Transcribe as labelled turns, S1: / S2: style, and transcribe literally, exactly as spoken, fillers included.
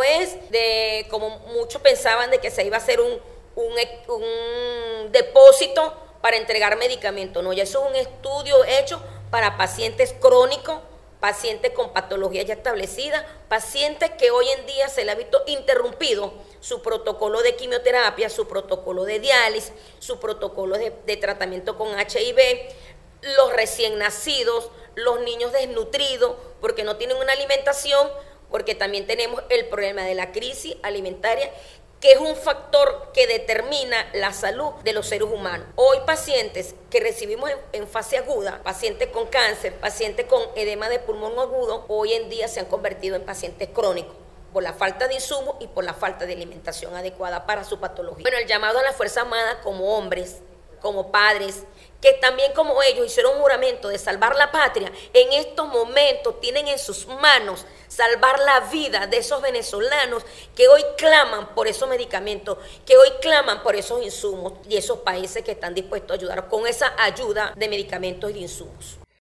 S1: es de, como muchos pensaban, de que se iba a hacer un, un, un depósito para entregar medicamentos. No, ya eso es un estudio hecho para pacientes crónicos, pacientes con patologías ya establecidas, pacientes que hoy en día se le ha visto interrumpido su protocolo de quimioterapia, su protocolo de diálisis, su protocolo de, de tratamiento con H I V, los recién nacidos, los niños desnutridos, porque no tienen una alimentación, porque también tenemos el problema de la crisis alimentaria, que es un factor que determina la salud de los seres humanos. Hoy pacientes que recibimos en, en fase aguda, pacientes con cáncer, pacientes con edema de pulmón agudo, hoy en día se han convertido en pacientes crónicos por la falta de insumos y por la falta de alimentación adecuada para su patología. Bueno, el llamado a la Fuerza Armada como hombres, como padres, que también como ellos hicieron un juramento de salvar la patria, en estos momentos tienen en sus manos salvar la vida de esos venezolanos que hoy claman por esos medicamentos, que hoy claman por esos insumos y esos países que están dispuestos a ayudar con esa ayuda de medicamentos y de insumos.